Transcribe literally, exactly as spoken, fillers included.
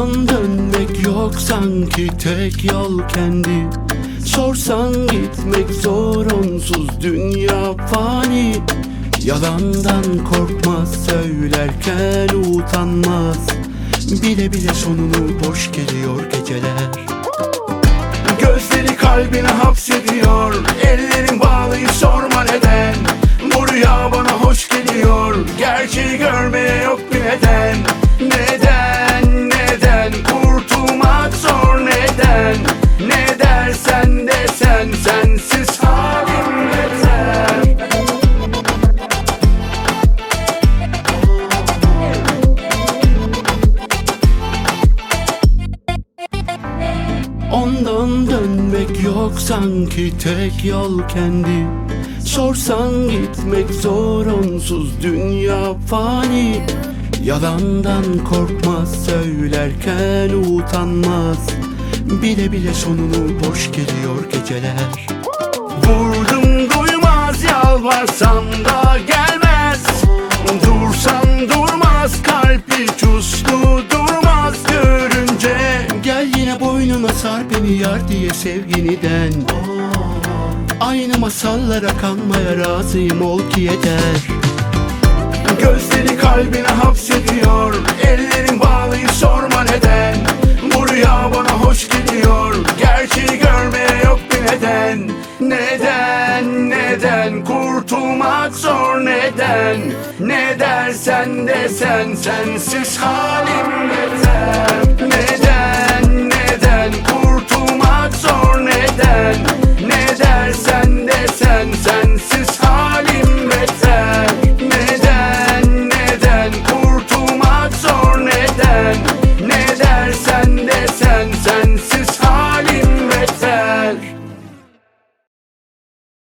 Ondan dönmek yok sanki, tek yol kendi. Sorsan gitmek zor, onsuz dünya fani. Yalandan korkmaz, söylerken utanmaz. Bile bile sonunu boş geliyor geceler. Gözleri kalbine hapsediyor, ellerin bağlıyı sorma neden. Bu rüya bana hoş geliyor, gerçeği görmeye yok bir neden. Neden, neden, kurtulmak zor neden. Ne dersen de sen, sensiz halim beter. Ondan dönmek yok sanki, tek yol kendi. Sorsan gitmek zor, onsuz dünya fani. Yalandan korkmaz, söylerken utanmaz. Bile bile sonunu boş geliyor geceler. Vurdum duymaz, yalvarsam da gelmez. Dursan durmaz, kalp hiç uslu durmaz görünce. Gel yine boynuna sar beni yar diye sevginiden. Aynı masallara kanmaya razıyım, ol ki yeter. Gözleri kalbine hapsediyor, ellerin bağlıyı sorma neden. Bu rüya bana hoş geliyor, gerçeği görmeye yok bir neden. Neden, neden, kurtulmak zor neden. Ne dersen de sen, sensiz halim beter. Neden, neden, kurtulmak zor neden. Ne dersen de sen, sensiz